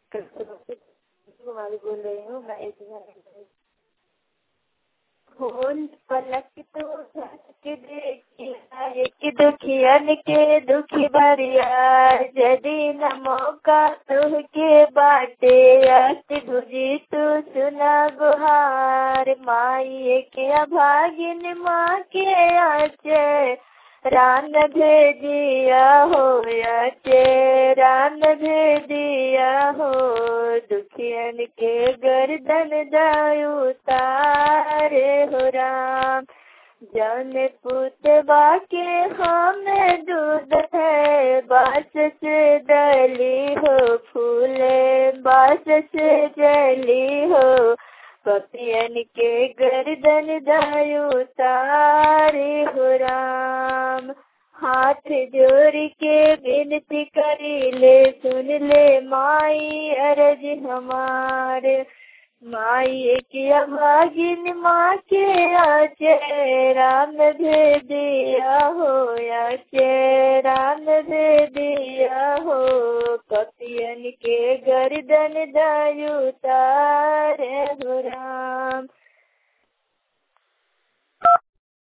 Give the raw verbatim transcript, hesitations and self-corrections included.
कुमारी बोल रही हूँ। मैं एक फूल पलक तो के देखिया एक दुखियन के दुखी बरिया यदि न मौका तुहके बाटे अति भुजी तू सुना गुहार माई के अभागिन माँ के आचे रान भेदिया हो याचे रान भेदिया हो दुखियन के गर्दन दायु तारे हो राम जन पुतवा के हम दूध है बास से डली हो फूले बास से जली हो पपियन के गर्दन दायु तारे हो राम हाथ जोड़ के विनती करी ले सुन ले माई अरज हमारे माई की अभागिन माँ के आचे राम दे दिया हो याचे राम दे दिया हो पपियन के गर्दन दायु तारे हो राम